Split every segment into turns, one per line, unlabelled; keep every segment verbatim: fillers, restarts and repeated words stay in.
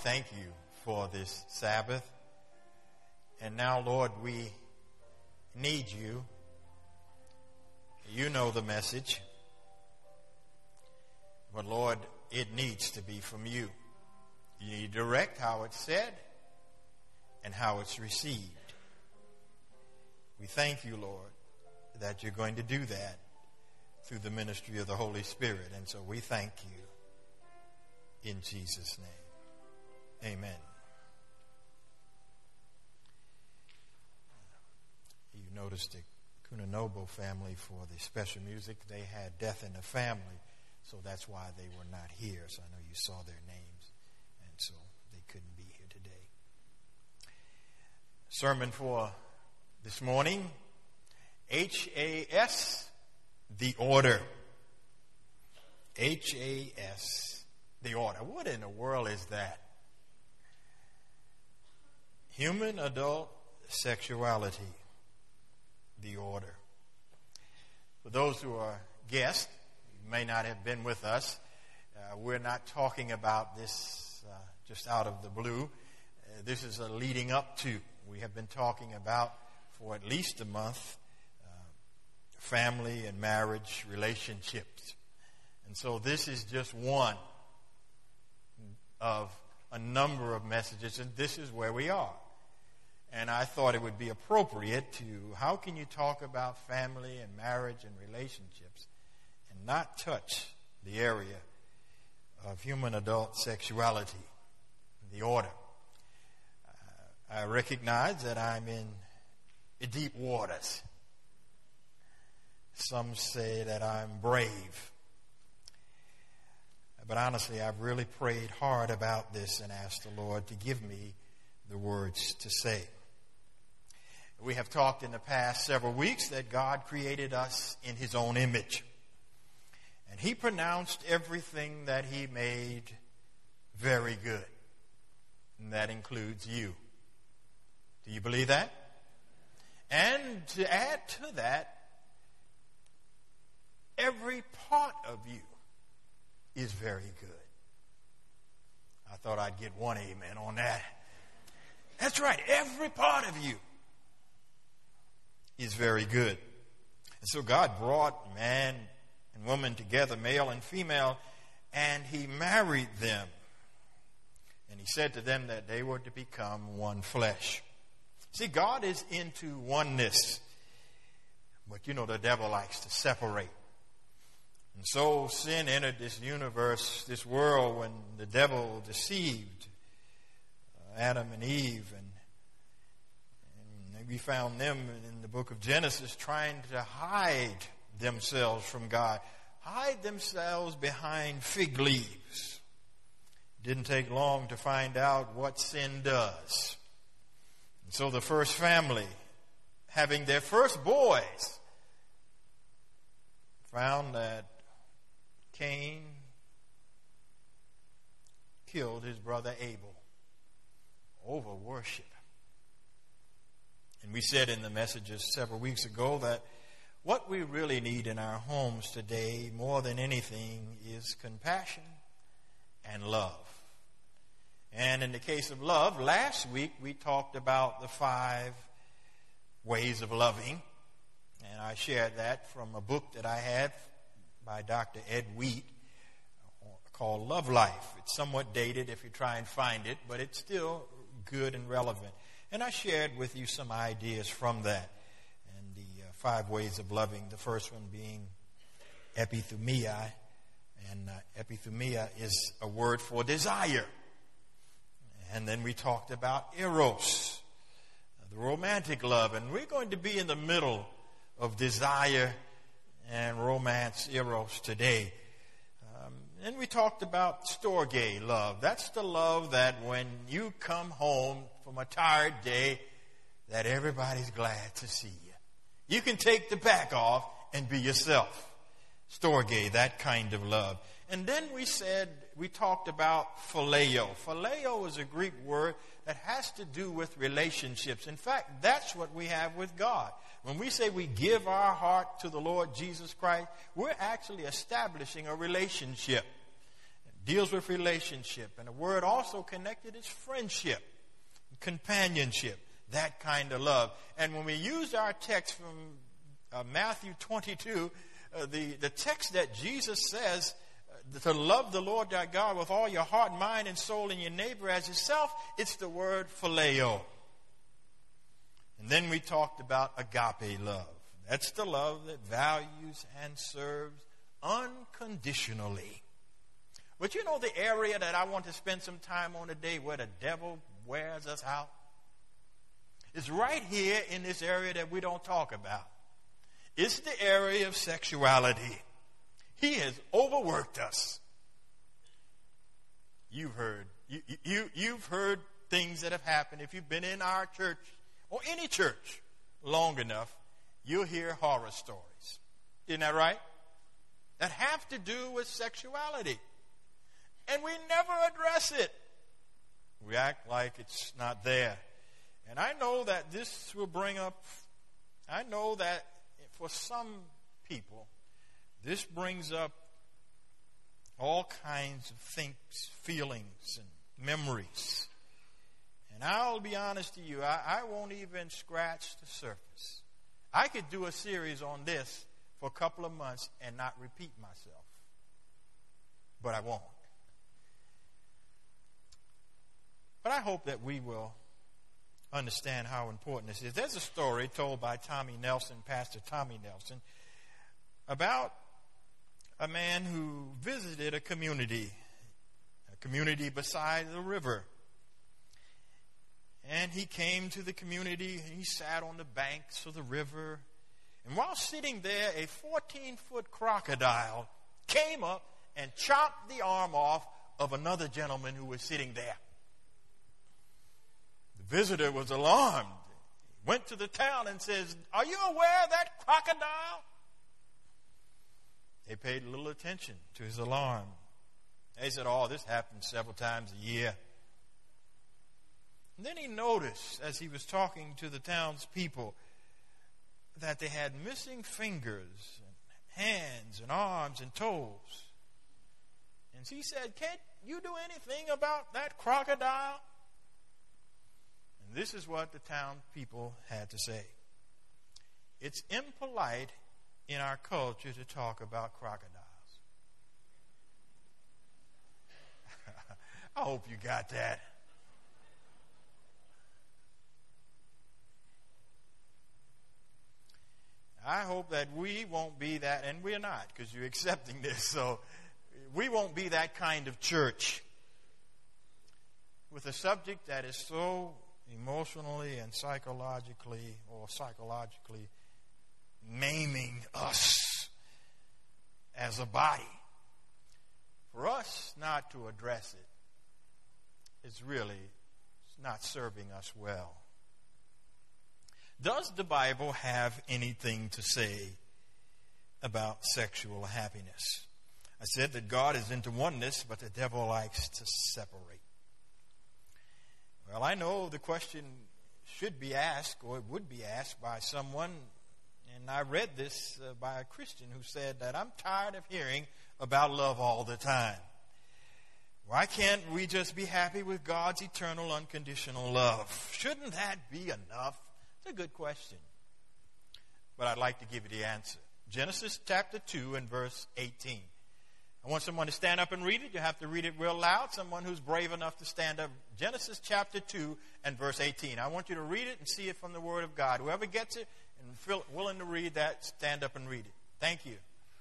thank you for this Sabbath. And now, Lord, we need you. You know the message. But, Lord, it needs to be from you. You need to direct how it's said and how it's received. We thank you, Lord, that you're going to do that through the ministry of the Holy Spirit. And so we thank you in Jesus' name. Amen. You noticed the Kunanobo family for the special music. They had death in the family, so that's why they were not here. So I know you saw their names, and so they couldn't be here today. Sermon for this morning, H A S, the order. H A S, the order. What in the world is that? Human adult sexuality, the order. For those who are guests, you may not have been with us, uh, we're not talking about this uh, just out of the blue. Uh, this is a leading up to. We have been talking about for at least a month uh, family and marriage relationships. And so this is just one of a number of messages, and this is where we are. And I thought it would be appropriate to, how can you talk about family and marriage and relationships and not touch the area of human adult sexuality, the order? Uh, I recognize that I'm in deep waters. Some say that I'm brave. But honestly, I've really prayed hard about this and asked the Lord to give me the words to say. We have talked in the past several weeks that God created us in His own image. And He pronounced everything that He made very good. And that includes you. Do you believe that? And to add to that, every part of you is very good. I thought I'd get one amen on that. That's right. Every part of you is very good. And so God brought man and woman together, male and female, and He married them. And He said to them that they were to become one flesh. See, God is into oneness. But you know, the devil likes to separate. And so sin entered this universe, this world, when the devil deceived Adam and Eve, and, and we found them in the book of Genesis trying to hide themselves from God, hide themselves behind fig leaves. Didn't take long to find out what sin does. And so the first family, having their first boys, found that Cain killed his brother Abel over worship. And we said in the messages several weeks ago that what we really need in our homes today more than anything is compassion and love. And in the case of love, last week we talked about the five ways of loving. And I shared that from a book that I had by Doctor Ed Wheat called Love Life. It's somewhat dated if you try and find it, but it's still good and relevant. And I shared with you some ideas from that. And the uh, five ways of loving, the first one being epithumia. And uh, epithumia is a word for desire. And then we talked about eros, the romantic love. And we're going to be in the middle of desire and romance, eros, today. Um, and we talked about storge love. That's the love that when you come home from a tired day, that everybody's glad to see you. You can take the back off and be yourself. Storge, that kind of love. And then we said, we talked about phileo. Phileo is a Greek word that has to do with relationships. In fact, that's what we have with God. When we say we give our heart to the Lord Jesus Christ, we're actually establishing a relationship. deals with relationship. And the word also connected is friendship, companionship, that kind of love. And when we use our text from uh, Matthew twenty-two, uh, the, the text that Jesus says uh, to love the Lord thy God with all your heart, mind, and soul, and your neighbor as yourself, it's the word phileo. And then we talked about agape love. That's the love that values and serves unconditionally. But you know the area that I want to spend some time on today where the devil wears us out? It's right here in this area that we don't talk about. It's the area of sexuality. He has overworked us. You've heard, you, you, you've heard things that have happened. If you've been in our church or any church long enough, you'll hear horror stories. Isn't that right? That have to do with sexuality. And we never address it. We act like it's not there. And I know that this will bring up, I know that for some people, this brings up all kinds of things, feelings, and memories. And I'll be honest to you, I, I won't even scratch the surface. I could do a series on this for a couple of months and not repeat myself. But I won't. But I hope that we will understand how important this is. There's a story told by Tommy Nelson, Pastor Tommy Nelson, about a man who visited a community, a community beside the river. And he came to the community, and he sat on the banks of the river. And while sitting there, a fourteen-foot crocodile came up and chopped the arm off of another gentleman who was sitting there. The visitor was alarmed. He went to the town and says, "Are you aware of that crocodile?" They paid little attention to his alarm. They said, "Oh, this happens several times a year." And then he noticed, as he was talking to the townspeople, that they had missing fingers, and hands, and arms, and toes. And he said, "Can't you do anything about that crocodile?" And this is what the townspeople had to say. It's impolite in our culture to talk about crocodiles. I hope you got that. I hope that we won't be that, and we're not, because you're accepting this, so we won't be that kind of church with a subject that is so emotionally and psychologically or psychologically maiming us as a body. For us not to address it is really not serving us well. Does the Bible have anything to say about sexual happiness? I said that God is into oneness, but the devil likes to separate. Well, I know the question should be asked, or it would be asked by someone, and I read this uh, by a Christian who said that I'm tired of hearing about love all the time. Why can't we just be happy with God's eternal, unconditional love? Shouldn't that be enough? It's a good question. But I'd like to give you the answer. Genesis chapter two and verse eighteen. I want someone to stand up and read it. You have to read it real loud. Someone who's brave enough to stand up. Genesis chapter two and verse eighteen. I want you to read it and see it from the Word of God. Whoever gets it and feel willing to read that, stand up and read it. Thank you.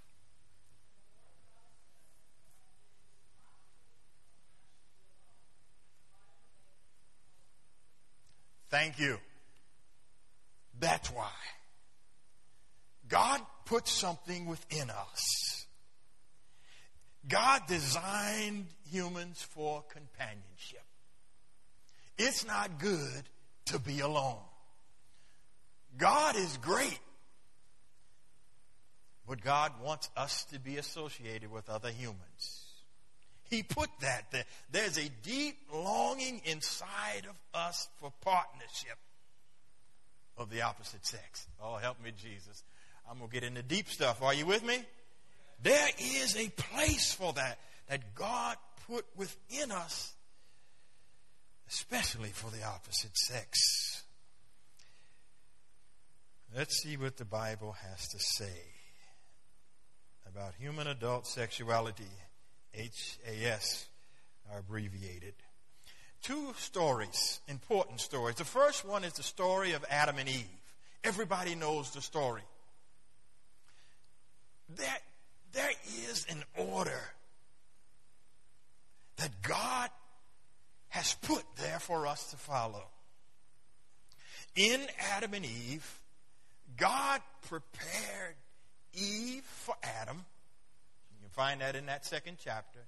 Thank you. That's why. God put something within us. God designed humans for companionship. It's not good to be alone. God is great. But God wants us to be associated with other humans. He put that there. There's a deep longing inside of us for partnership of the opposite sex. Oh, help me, Jesus. I'm going to get into deep stuff. Are you with me? There is a place for that, that God put within us, especially for the opposite sex. Let's see what the Bible has to say about human adult sexuality. H A S are abbreviated. Two stories, important stories. The first one is the story of Adam and Eve. Everybody knows the story. There, there is an order that God has put there for us to follow. In Adam and Eve, God prepared Eve for Adam. You can find that in that second chapter.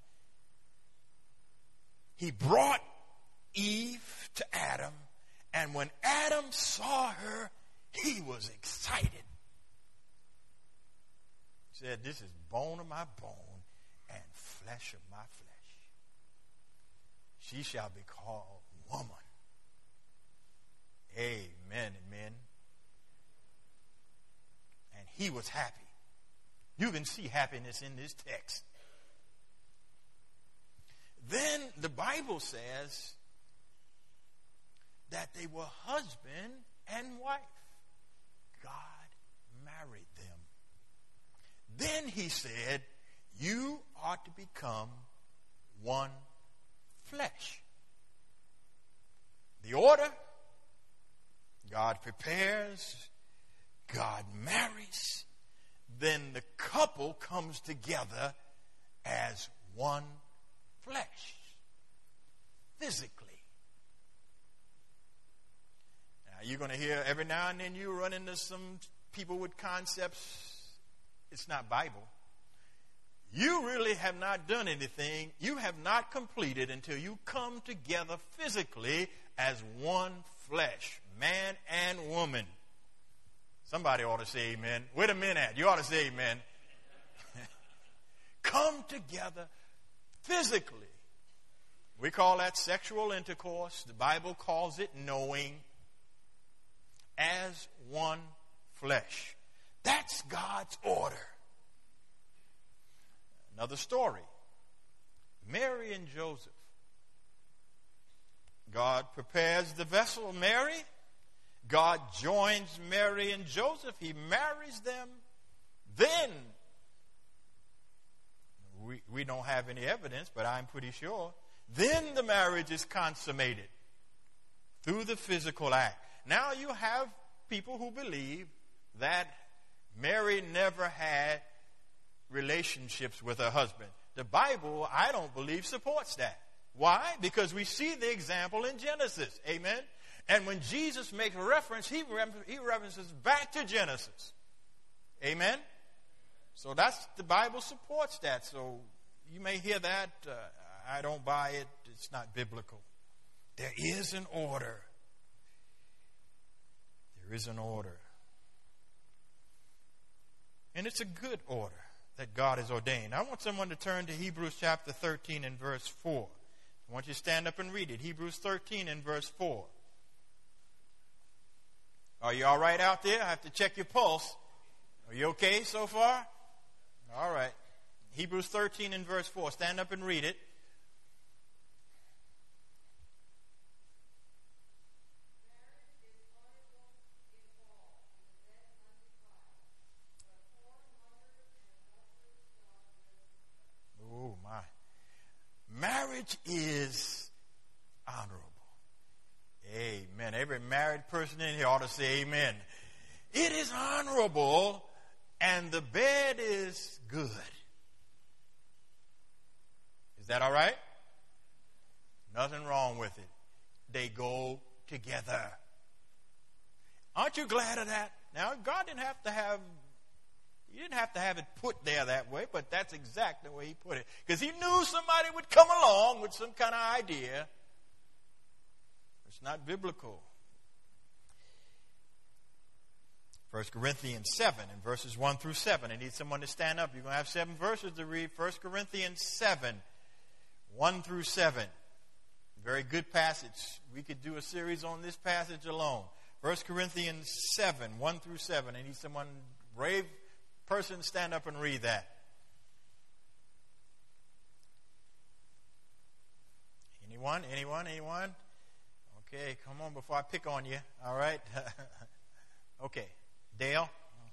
He brought Eve to Adam, and when Adam saw her, he was excited. He said, "This is bone of my bone and flesh of my flesh. She shall be called woman." Amen, amen. And he was happy. You can see happiness in this text. Then the Bible says that they were husband and wife. God married them. Then he said, "You ought to become one flesh." The order: God prepares, God marries, then the couple comes together as one flesh, physically. Now, you're going to hear every now and then you run into some people with concepts. It's not Bible. You really have not done anything. You have not completed until you come together physically as one flesh, man and woman. Somebody ought to say amen. Where the men at? You ought to say amen. Come together physically. We call that sexual intercourse. The Bible calls it knowing, as one flesh. That's God's order. Another story. Mary and Joseph. God prepares the vessel, Mary. God joins Mary and Joseph. He marries them. Then, we, we don't have any evidence, but I'm pretty sure, then the marriage is consummated through the physical act. Now you have people who believe that Mary never had relationships with her husband. The Bible, I don't believe, supports that. Why? Because we see the example in Genesis. Amen? And when Jesus makes a reference, he, he references back to Genesis. Amen? So that's, the Bible supports that. So you may hear that. Uh, I don't buy it. It's not biblical. There is an order. There is an order. And it's a good order that God has ordained. I want someone to turn to Hebrews chapter thirteen and verse four. I want you to stand up and read it. Hebrews thirteen and verse four. Are you all right out there? I have to check your pulse. Are you okay so far? All right. Hebrews thirteen and verse four. Stand up and read it. Oh, my. Marriage is honorable. Amen. Every married person in here ought to say amen. It is honorable, and the bed is good. Is that all right? Nothing wrong with it. They go together. Aren't you glad of that? Now, God didn't have to have, He didn't have to have it put there that way, but that's exactly the way He put it. Because He knew somebody would come along with some kind of idea. It's not biblical. First Corinthians seven and verses one through seven. I need someone to stand up. You're going to have seven verses to read. First Corinthians seven, one through seven. Very good passage. We could do a series on this passage alone. First Corinthians seven, one through seven. I need someone, brave person, stand up and read that. Anyone? Anyone? Anyone? Okay, come on before I pick on you. All right. Okay. Dale?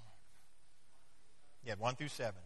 Yeah, one through seven.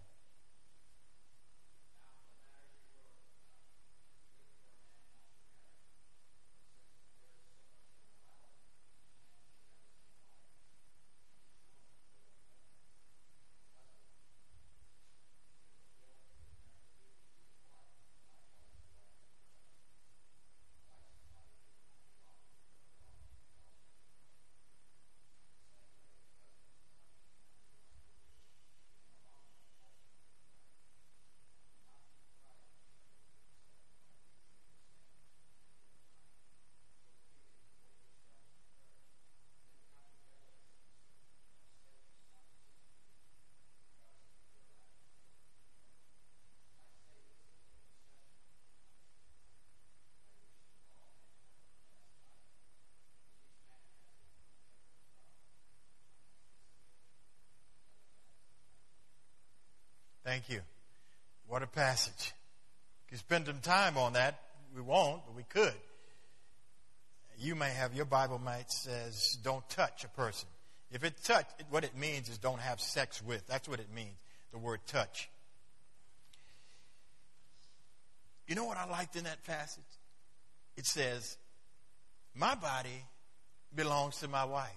Thank you. What a passage. You could spend some time on that. We won't, but we could. You may have, your Bible might says, don't touch a person. If it touch, what it means is don't have sex with. That's what it means, the word touch. You know what I liked in that passage? It says, my body belongs to my wife,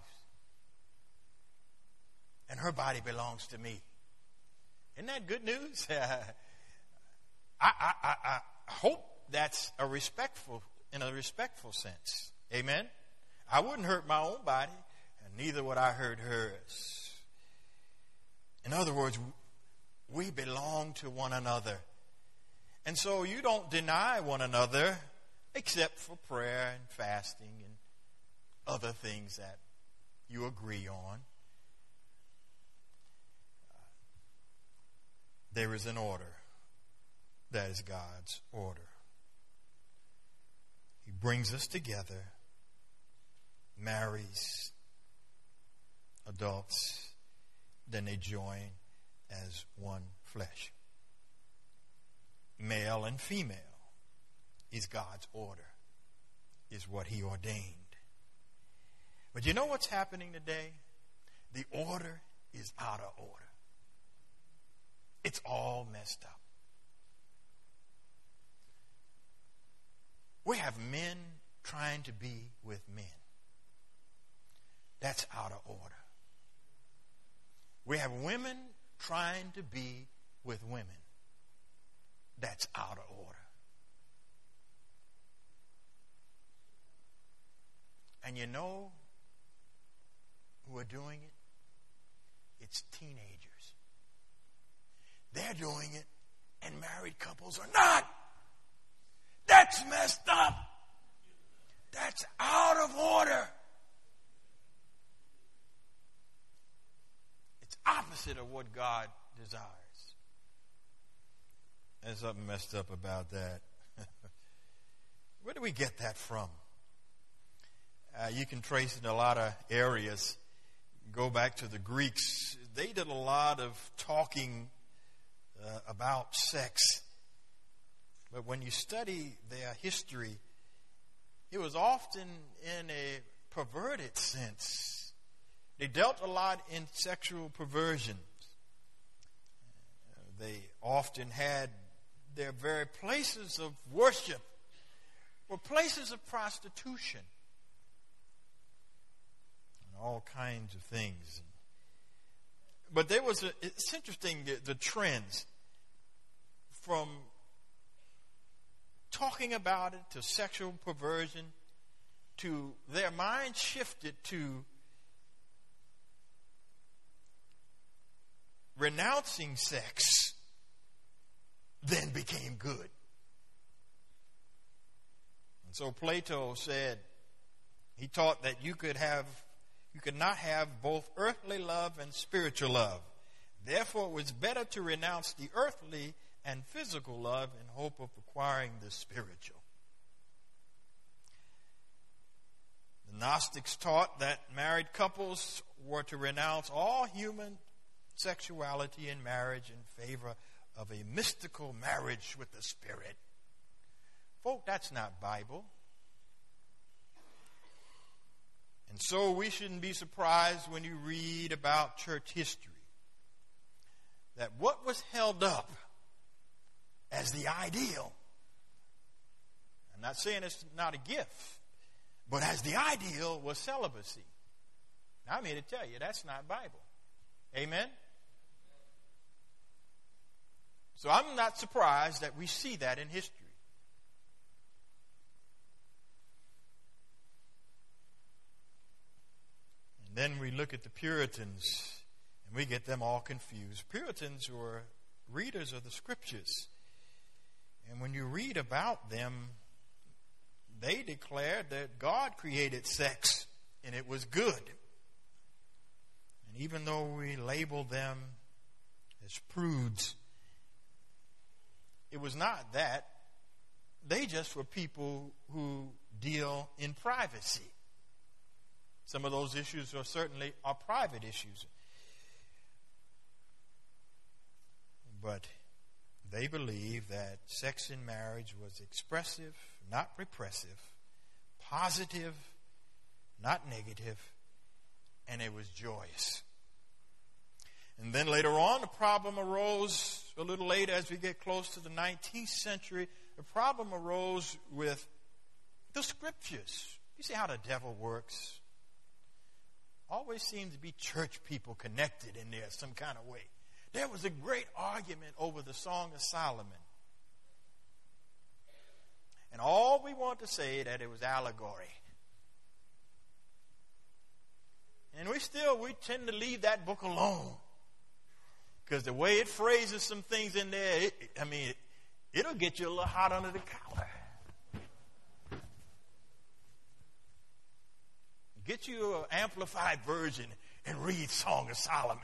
and her body belongs to me. Isn't that good news? I, I, I, I hope that's a respectful, in a respectful sense. Amen? I wouldn't hurt my own body, and neither would I hurt hers. In other words, we belong to one another. And so you don't deny one another except for prayer and fasting and other things that you agree on. There is an order. That is God's order. He brings us together, marries adults, then they join as one flesh. Male and female is God's order, is what He ordained. But you know what's happening today? The order is out of order. It's all messed up. We have men trying to be with men. That's out of order. We have women trying to be with women. That's out of order. And you know who are doing it? It's teenagers. They're doing it, and married couples are not. That's messed up. That's out of order. It's opposite of what God desires. There's something messed up about that. Where do we get that from? Uh, you can trace it in a lot of areas. Go back to the Greeks. They did a lot of talking uh, about sex. But when you study their history, it was often in a perverted sense. They dealt a lot in sexual perversion. They often had their very places of worship were places of prostitution and all kinds of things. But there was a, it's interesting, the, the trends from talking about it to sexual perversion to their mind shifted to renouncing sex, then became good. And so Plato said, he taught that you could have, you could not have both earthly love and spiritual love. Therefore, it was better to renounce the earthly and physical love in hope of acquiring the spiritual. The Gnostics taught that married couples were to renounce all human sexuality in marriage in favor of a mystical marriage with the Spirit. Folk, that's not Bible. And so we shouldn't be surprised when you read about church history that what was held up as the ideal, I'm not saying it's not a gift, but as the ideal was celibacy. Now, I'm here to tell you that's not Bible. Amen? So I'm not surprised that we see that in history. And then we look at the Puritans and we get them all confused. Puritans were readers of the scriptures. And when you read about them, they declared that God created sex and it was good. And even though we label them as prudes, it was not that. They just were people who deal in privacy. Some of those issues are certainly are private issues. But they believed that sex in marriage was expressive, not repressive, positive, not negative, and it was joyous. And then later on, the problem arose a little later as we get close to the nineteenth century. The problem arose with the scriptures. You see how the devil works? Always seems to be church people connected in there some kind of way. There was a great argument over the Song of Solomon. And all we want to say that it was allegory. And we still, we tend to leave that book alone. Because the way it phrases some things in there, it, I mean, it, it'll get you a little hot under the collar. Get you an amplified version and read Song of Solomon.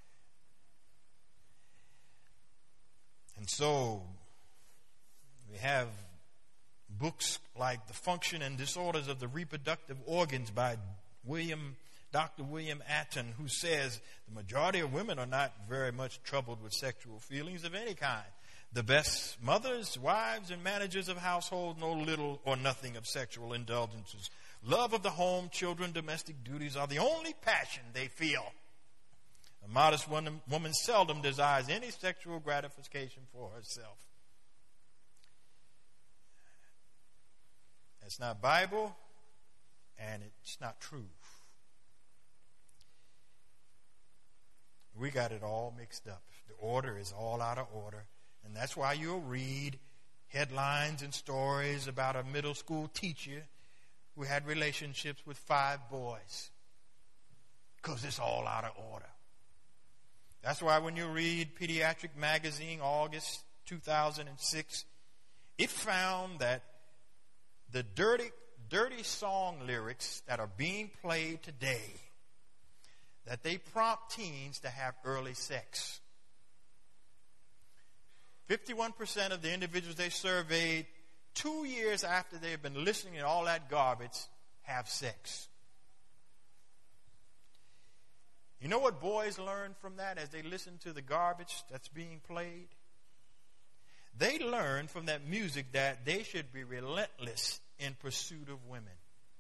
And so we have books like The Function and Disorders of the Reproductive Organs by William Doctor William Atton, who says the majority of women are not very much troubled with sexual feelings of any kind. The best mothers, wives, and managers of households know little or nothing of sexual indulgences. Love of the home, children, domestic duties are the only passion they feel. A modest woman seldom desires any sexual gratification for herself. That's not Bible, and it's not true. We got it all mixed up. The order is all out of order. And that's why you'll read headlines and stories about a middle school teacher who had relationships with five boys. Because it's all out of order. That's why when you read Pediatric Magazine, August two thousand six, it found that the dirty, dirty song lyrics that are being played today, that they prompt teens to have early sex. fifty-one percent of the individuals they surveyed, two years after they've been listening to all that garbage, have sex. You know what boys learn from that as they listen to the garbage that's being played? They learn from that music that they should be relentless in pursuit of women.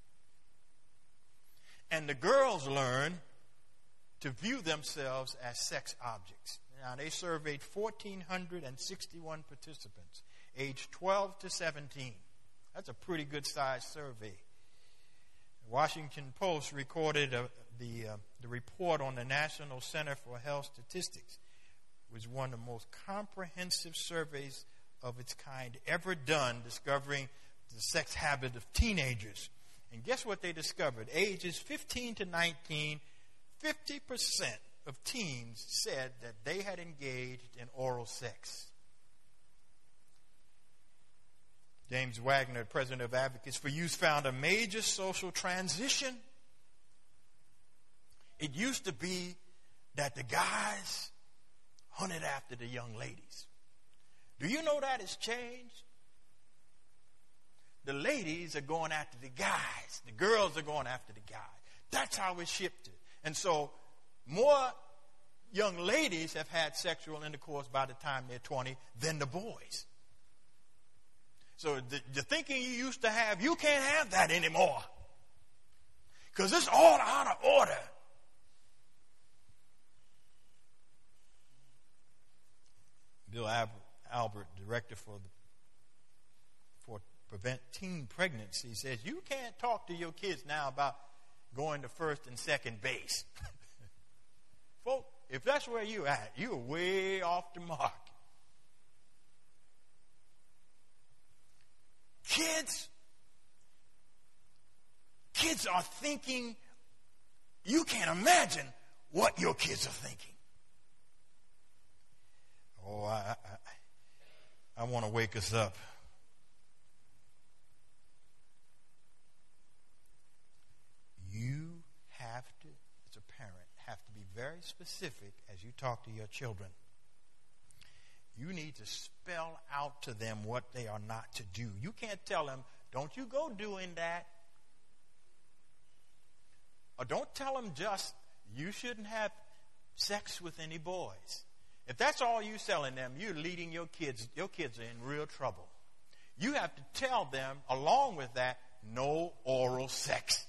And the girls learn to view themselves as sex objects. Now, they surveyed one thousand four hundred sixty-one participants, aged twelve to seventeen. That's a pretty good-sized survey. The Washington Post recorded a, the, uh, the report on the National Center for Health Statistics. It was one of the most comprehensive surveys of its kind ever done, discovering the sex habit of teenagers. And guess what they discovered? Ages fifteen to nineteen, fifty percent of teens said that they had engaged in oral sex. James Wagner, president of Advocates for Youth, found a major social transition. It used to be that the guys hunted after the young ladies. Do you know that has changed? The ladies are going after the guys. The girls are going after the guys. That's how it shifted. And so more young ladies have had sexual intercourse by the time they're twenty than the boys. So the, the thinking you used to have, you can't have that anymore. Because it's all out of order. Bill Albert, director for the, for Prevent Teen Pregnancy, says you can't talk to your kids now about going to first and second base. Folks, if that's where you're at, you're way off the mark. Kids, kids are thinking, you can't imagine what your kids are thinking. Oh, I, I, I want to wake us up. You have to, as a parent, have to be very specific as you talk to your children. You need to spell out to them what they are not to do. You can't tell them, don't you go doing that. Or don't tell them just, you shouldn't have sex with any boys. If that's all you're telling them, you're leading your kids, your kids are in real trouble. You have to tell them, along with that, no oral sex.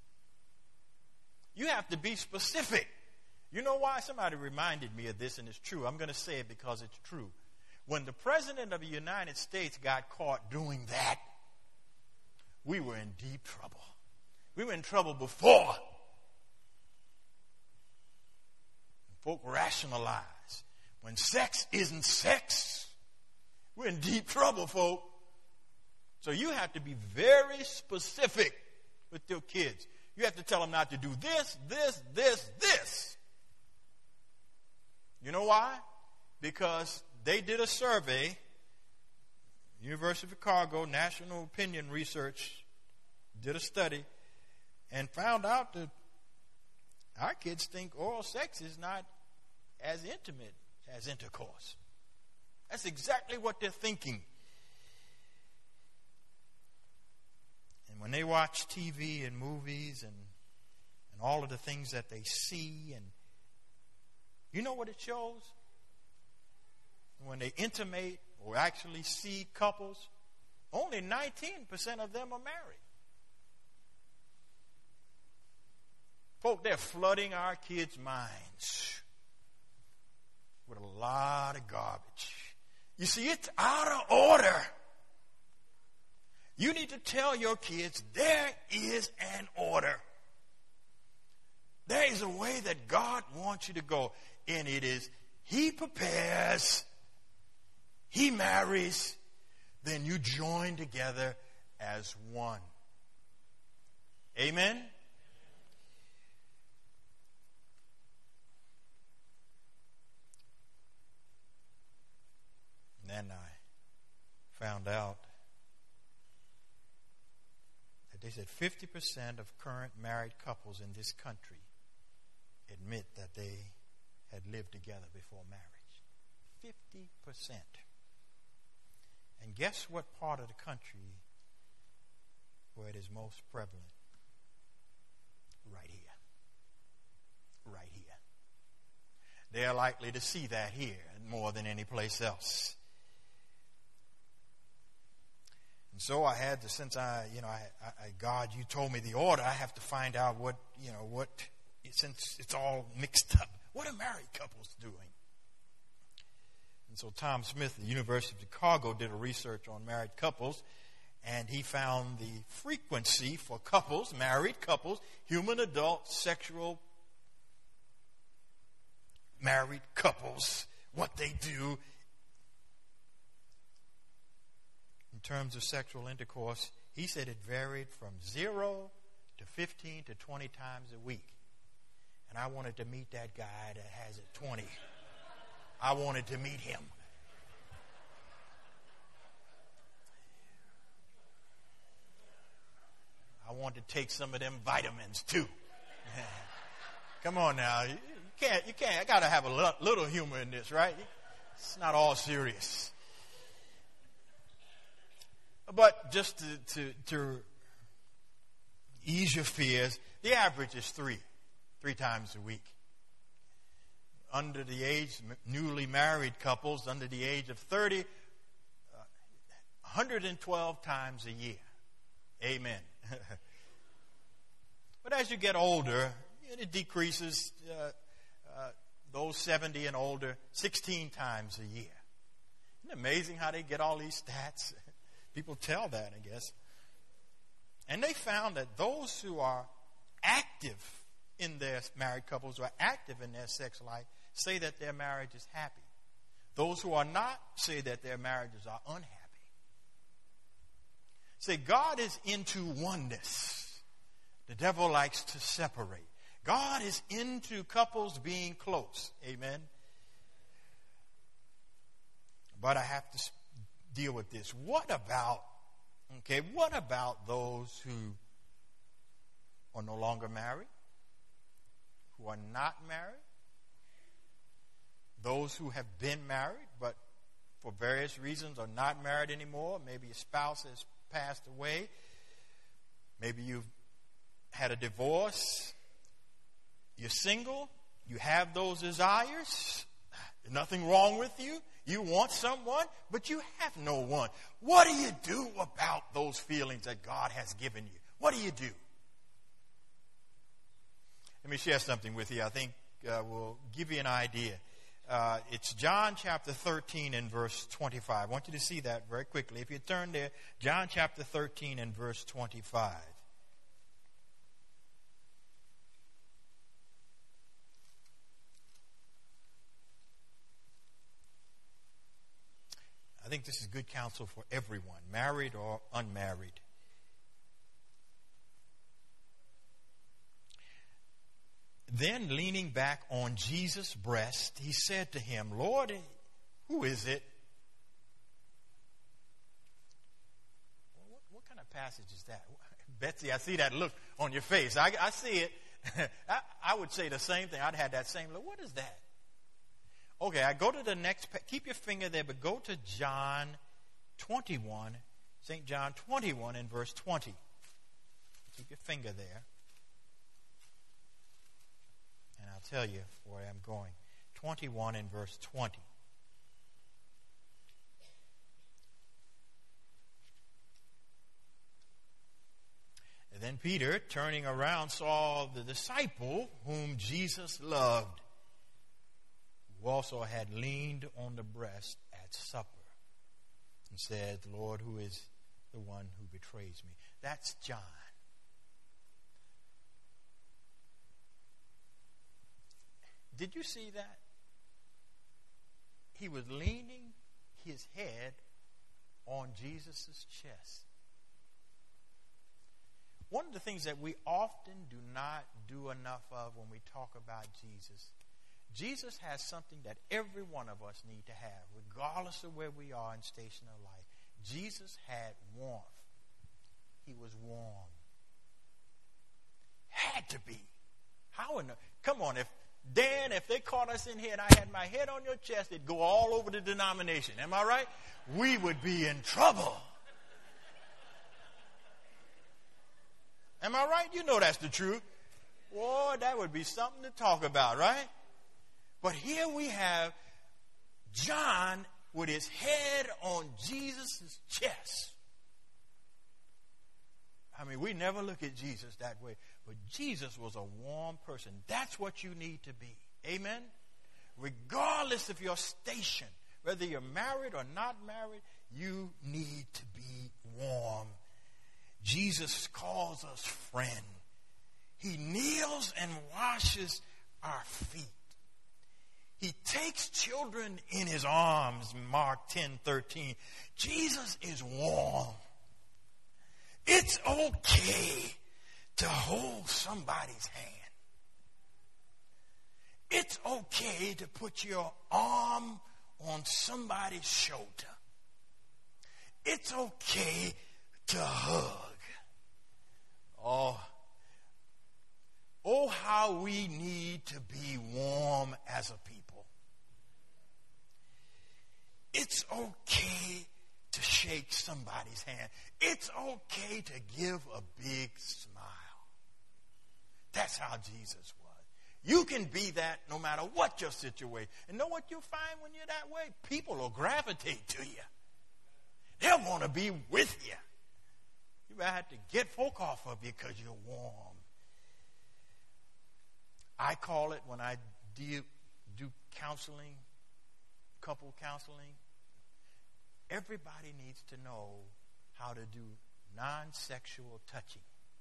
You have to be specific. You know why? Somebody reminded me of this, and it's true. I'm going to say it because it's true. When the President of the United States got caught doing that, we were in deep trouble. We were in trouble before. Folk rationalize. When sex isn't sex, we're in deep trouble, folk. So you have to be very specific with your kids. You have to tell them not to do this, this, this, this. You know why? Because they did a survey, University of Chicago, National Opinion Research did a study and found out that our kids think oral sex is not as intimate as intercourse. That's exactly what they're thinking. And when they watch T V and movies and, and all of the things that they see, and you know what it shows? When they intimate or actually see couples, only nineteen percent of them are married. Folk, they're flooding our kids' minds with a lot of garbage. You see, it's out of order. You need to tell your kids there is an order. There is a way that God wants you to go. And it is, He prepares, He marries, then you join together as one. Amen? And then I found out that they said fifty percent of current married couples in this country admit that they had lived together before marriage. fifty percent. And guess what part of the country where it is most prevalent? Right here. Right here. They are likely to see that here more than any place else. And so I had to, since I, you know, I, I, God, you told me the order, I have to find out what, you know, what, since it's all mixed up, what are married couples doing? And so Tom Smith, the University of Chicago, did a research on married couples, and he found the frequency for couples, married couples, human adult sexual married couples, what they do in terms of sexual intercourse. He said it varied from zero to fifteen to twenty times a week. And I wanted to meet that guy that has it twenty. I wanted to meet him. I wanted to take some of them vitamins too. Come on now. You can't, you can't. I got to have a little humor in this, right? It's not all serious. But just to, to, to ease your fears, the average is three, three times a week. Under the age, newly married couples, under the age of thirty, uh, hundred twelve times a year. Amen. But as you get older, it decreases. Uh, uh, those seventy and older, sixteen times a year. Isn't it amazing how they get all these stats? People tell that, I guess. And they found that those who are active in their married couples, who are active in their sex life, say that their marriage is happy. Those who are not say that their marriages are unhappy. Say, God is into oneness. The devil likes to separate. God is into couples being close. Amen. But I have to deal with this. What about, okay, what about those who are no longer married? Who are not married? Those who have been married, but for various reasons are not married anymore. Maybe your spouse has passed away. Maybe you've had a divorce. You're single. You have those desires. There's nothing wrong with you. You want someone, but you have no one. What do you do about those feelings that God has given you? What do you do? Let me share something with you. I think uh, will give you an idea. Uh, it's John chapter thirteen and verse twenty-five. I want you to see that very quickly. If you turn there, John chapter thirteen and verse twenty-five. I think this is good counsel for everyone, married or unmarried. Then, leaning back on Jesus' breast, he said to him, Lord, who is it? What, what kind of passage is that? Betsy, I see that look on your face. I, I see it. I, I would say the same thing. I'd have that same look. What is that? Okay, I go to the next, keep your finger there, but go to John twenty-one, Saint John twenty-one and verse twenty. Keep your finger there. And I'll tell you where I'm going. twenty-one and verse twenty. And then Peter, turning around, saw the disciple whom Jesus loved, who also had leaned on the breast at supper, and said, Lord, who is the one who betrays me? That's John. Did you see that? He was leaning his head on Jesus' chest. One of the things that we often do not do enough of when we talk about Jesus, Jesus has something that every one of us need to have, regardless of where we are in station of life. Jesus had warmth. He was warm. Had to be. How in the, come on, if Dan, if they caught us in here and I had my head on your chest, it'd go all over the denomination. Am I right? We would be in trouble. Am I right? You know that's the truth. Boy, that would be something to talk about, right? But here we have John with his head on Jesus' chest. I mean, we never look at Jesus that way. But Jesus was a warm person. That's what you need to be. Amen? Regardless of your station, whether you're married or not married, you need to be warm. Jesus calls us friend. He kneels and washes our feet. He takes children in his arms, Mark ten thirteen. Jesus is warm. It's okay to hold somebody's hand. It's okay to put your arm on somebody's shoulder. It's okay to hug. Oh, oh, how we need to be warm as a people. It's okay to shake somebody's hand. It's okay to give a big smile. That's how Jesus was. You can be that no matter what your situation. And know what you'll find when you're that way? People will gravitate to you. They'll want to be with you. You might have to get folk off of you because you're warm. I call it, when I do, do counseling, couple counseling, everybody needs to know how to do non-sexual touching.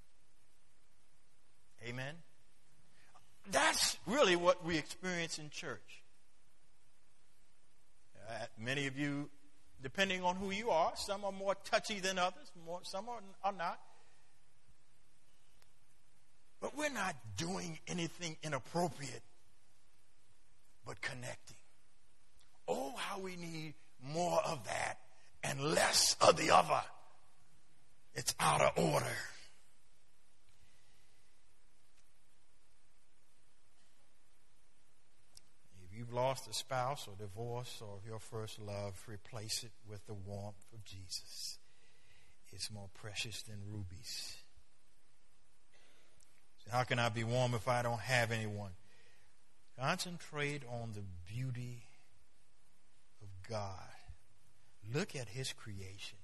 Amen? That's really what we experience in church. Uh, many of you, depending on who you are, some are more touchy than others, more, some are, are not. But we're not doing anything inappropriate, but connecting. Oh, how we need more of that and less of the other. It's out of order. If you've lost a spouse or divorced or your first love, replace it with the warmth of Jesus. It's more precious than rubies. So how can I be warm if I don't have anyone? Concentrate on the beauty of God. Look at His creation.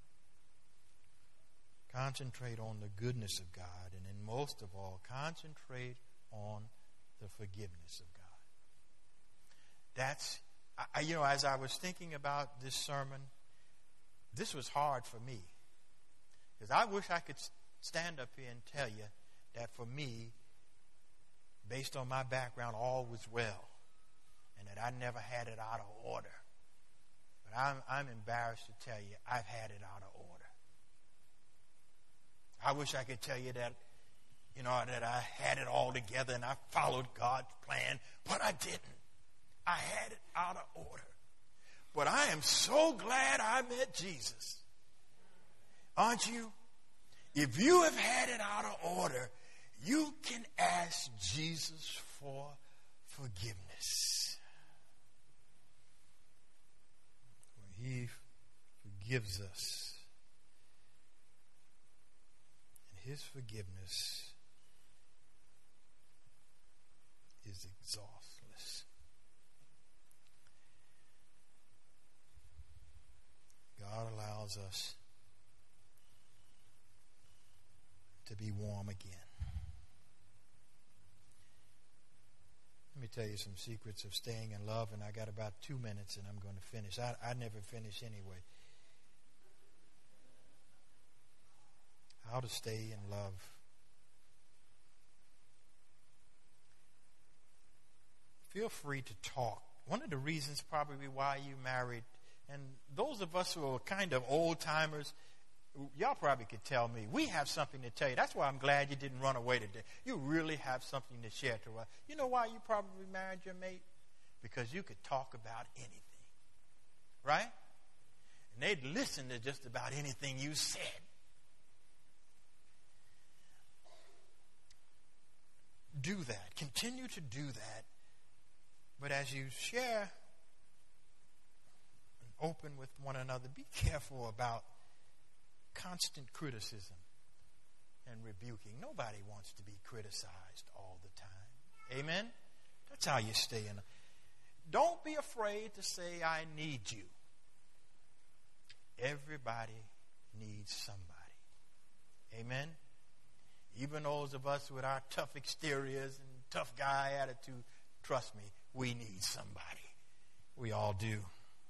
Concentrate on the goodness of God, and then most of all, concentrate on the forgiveness of God. That's, I, you know, as I was thinking about this sermon, this was hard for me. Because I wish I could stand up here and tell you that for me, based on my background, all was well. And that I never had it out of order. But I'm, I'm embarrassed to tell you, I've had it out of order. I wish I could tell you that, you know, that I had it all together and I followed God's plan, but I didn't. I had it out of order. But I am so glad I met Jesus. Aren't you? If you have had it out of order, you can ask Jesus for forgiveness. For He forgives us. And His forgiveness is exhaustless. God allows us to be warm again. Let me tell you some secrets of staying in love, and I got about two minutes and I'm going to finish. I, I never finish anyway. How to stay in love. Feel free to talk. One of the reasons probably why you married, and those of us who are kind of old timers, y'all probably could tell me, we have something to tell you. That's why I'm glad you didn't run away today. You really have something to share to us. You know why you probably married your mate? Because you could talk about anything. Right? And they'd listen to just about anything you said. Do that. Continue to do that. But as you share and open with one another, be careful about constant criticism and rebuking. Nobody wants to be criticized all the time. Amen? That's how you stay in. Don't be afraid to say, I need you. Everybody needs somebody. Amen? Even those of us with our tough exteriors and tough guy attitude, trust me, we need somebody. We all do.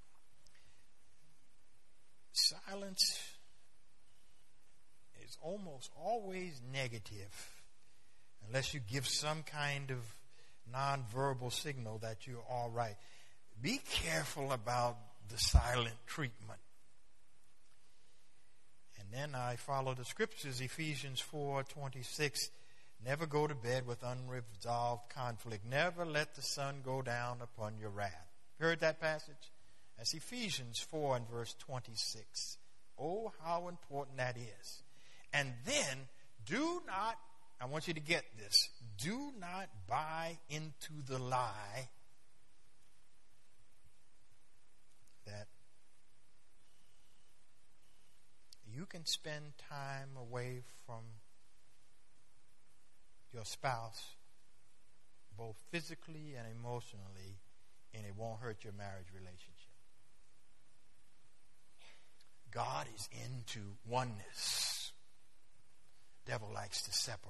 Silence is almost always negative unless you give some kind of nonverbal signal that you're all right. Be careful about the silent treatment. And then I follow the scriptures, Ephesians four twenty-six. Never go to bed with unresolved conflict. Never let the sun go down upon your wrath. Heard that passage? That's Ephesians four and verse twenty-six. Oh, how important that is. And then, do not, I want you to get this, do not buy into the lie that you can spend time away from your spouse, both physically and emotionally, and it won't hurt your marriage relationship. God is into oneness. Devil likes to separate.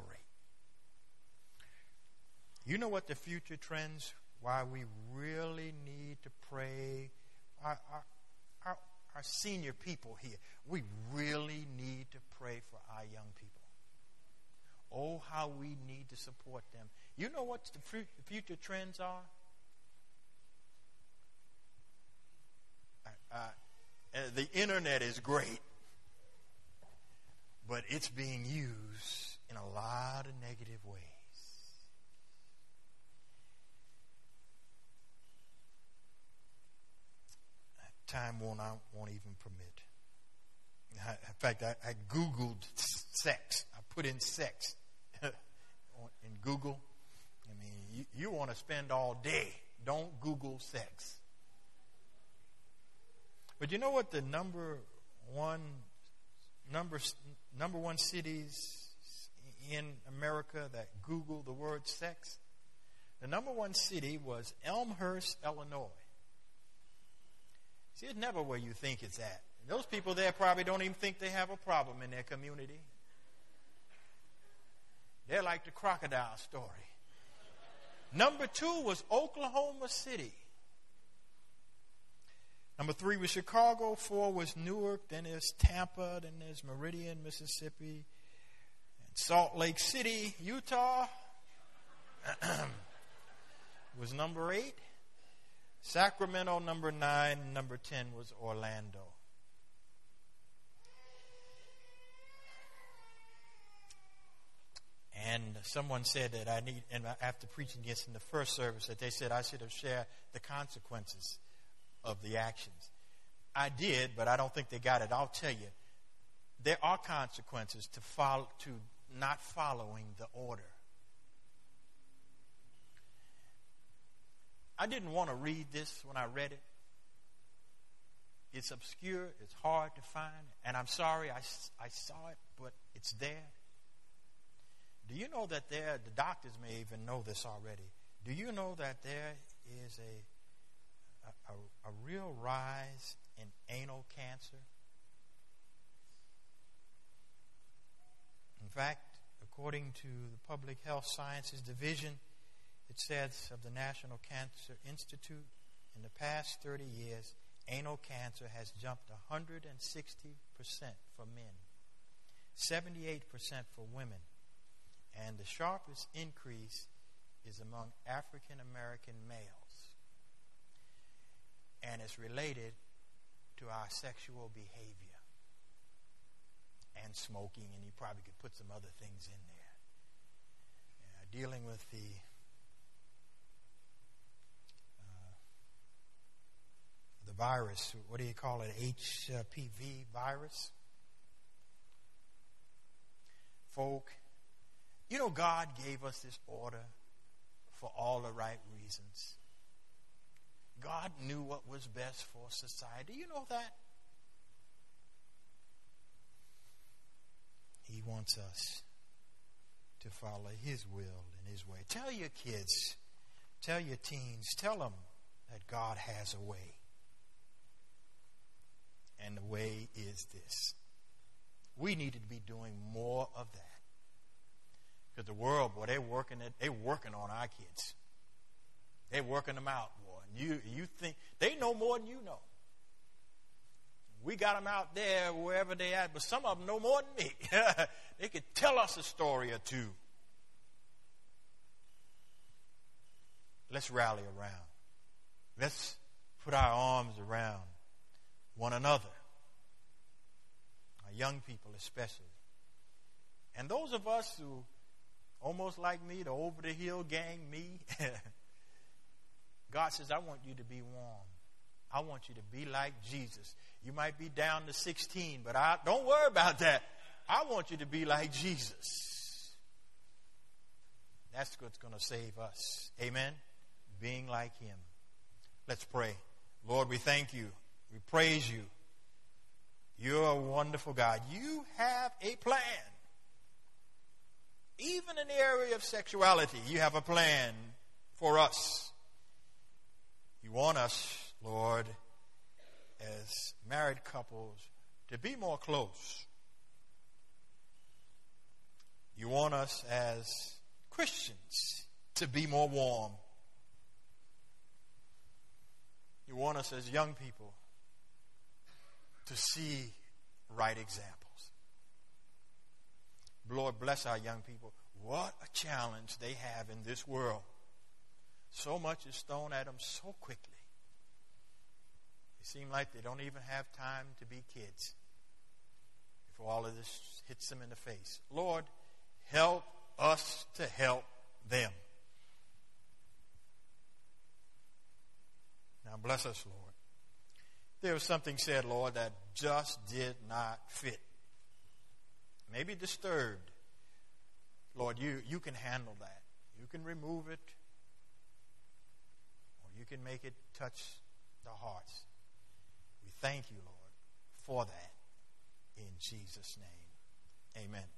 You know what the future trends, why we really need to pray? Our, our, our, our senior people here, we really need to pray for our young people. Oh, how we need to support them. You know what the future trends are? Uh, uh, the internet is great, but it's being used in a lot of negative ways. Time won't, I won't even permit. In fact, I, I Googled sex. I put in sex in Google. I mean, you, you want to spend all day. Don't Google sex. But you know what the number one number number one cities in America that Google the word sex? The number one city was Elmhurst, Illinois. See, it's never where you think it's at. And those people there probably don't even think they have a problem in their community. They're like the crocodile story. Number two was Oklahoma City. Number three was Chicago. Four was Newark. Then there's Tampa. Then there's Meridian, Mississippi. And Salt Lake City, Utah was number eight. Sacramento, number nine. Number ten was Orlando. And someone said that I need, and after preaching this in the first service, that they said I should have shared the consequences of the actions. I did, but I don't think they got it. I'll tell you, there are consequences to follow, to not following the order. I didn't want to read this when I read it. It's obscure. It's hard to find. And I'm sorry I, I saw it, but it's there. Do you know that there, the doctors may even know this already. Do you know that there is a, a, a, a real rise in anal cancer? In fact, according to the Public Health Sciences Division, it says of the National Cancer Institute, in the past thirty years, anal cancer has jumped one hundred sixty percent for men, seventy-eight percent for women, and the sharpest increase is among African American males. And it's related to our sexual behavior and smoking, and you probably could put some other things in there. Yeah, dealing with the the virus, what do you call it, H P V virus? Folk, you know God gave us this order for all the right reasons. God knew what was best for society. You know that? He wants us to follow His will and His way. Tell your kids, tell your teens, tell them that God has a way. And the way is this. We need to be doing more of that. Because the world, boy, they're working it, they're working on our kids. They're working them out, boy. And you you think they know more than you know. We got them out there wherever they at, but some of them know more than me. They could tell us a story or two. Let's rally around. Let's put our arms around one another, our young people especially. And those of us who, almost like me, the over-the-hill gang, me, God says, I want you to be warm. I want you to be like Jesus. You might be down to sixteen, but I don't worry about that. I want you to be like Jesus. That's what's going to save us. Amen? Being like Him. Let's pray. Lord, we thank You. We praise You. You're a wonderful God. You have a plan. Even in the area of sexuality, You have a plan for us. You want us, Lord, as married couples, to be more close. You want us as Christians to be more warm. You want us as young people to see right examples. Lord, bless our young people. What a challenge they have in this world. So much is thrown at them so quickly. They seem like they don't even have time to be kids before all of this hits them in the face. Lord, help us to help them. Now bless us, Lord. There was something said, Lord, that just did not fit. Maybe disturbed. Lord, you, you can handle that. You can remove it. Or you can make it touch the hearts. We thank you, Lord, for that. In Jesus' name, amen.